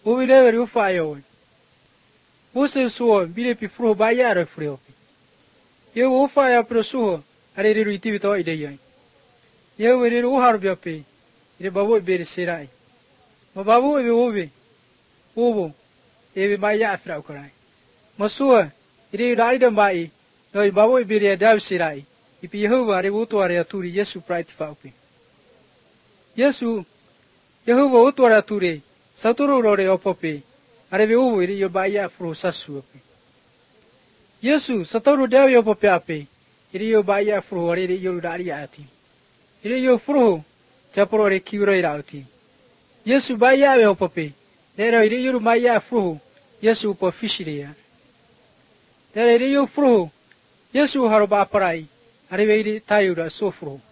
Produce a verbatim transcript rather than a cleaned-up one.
Ubi never you fire. Wose so be the pro by yard free. You will fire prosuo, a little retivity or day. You will do hard your pay. The babu be the serai. Mababu will be ubi. Ubu, every by yard fraucrai. Masua, it is item by no babu be the dav serai. If you have a revotoria to the Yesu pride falpi. Yesu, Yehovah utora ture, Saturu rore opope, Arevu with your baya fro sasupi. Yesu, Satoru devio popeape, Irio baya fro or your dariati. Irio fro, Japore curati. Yesu baya opope, there are your maya fro, Yesu po fisheria. There are your fro, Yesu harba parai, Arevedi tayura sofro.